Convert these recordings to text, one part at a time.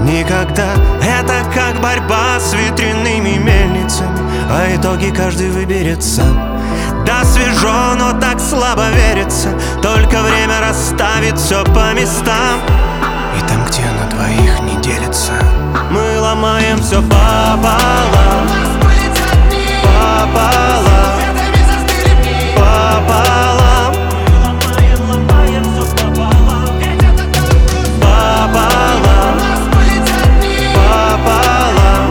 никогда. Это как борьба с ветряными мельницами, а итоги каждый выберет сам. Да, свежо, но так слабо верится, только время расставит все по местам. И там, где на двоих не делится, мы ломаем все пополам. Пополам. Пополам. Ломаем все пополам. Пополам. Пополам.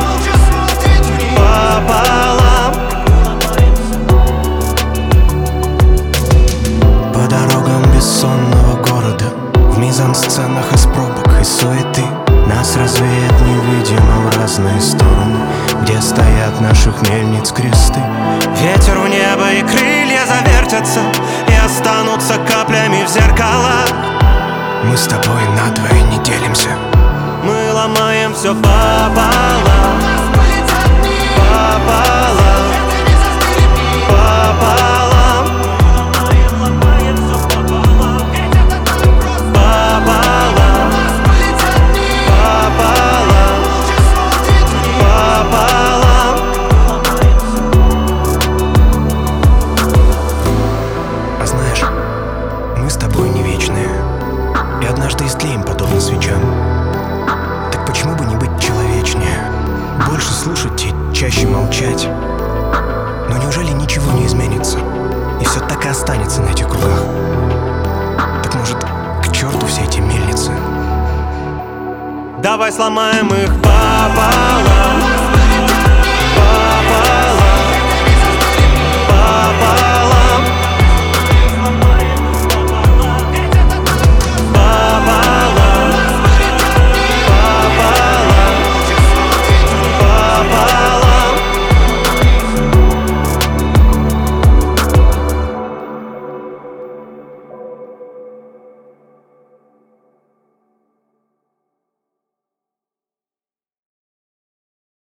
Пополам. по дорогам бессонного города, в мизансценах из пробок и суеты нас развеет невидимо в разные стороны, где стоят наших мельниц кресты. Ветер в небо и крылья завертятся и останутся каплями в зеркалах. Мы с тобой надвое не делимся, мы ломаем все пополам. Пополам. Пополам. Ломаем все пополам. Пополам. Пополам. Пополам. а знаешь, мы с тобой не вечные, и однажды истлеем подобно свечам. Так почему бы не быть человечнее, больше слушать и чаще молчать? Но неужели ничего не изменится, и все так и останется на этих кругах? Так может, к черту все эти мельницы? Давай сломаем их пополам.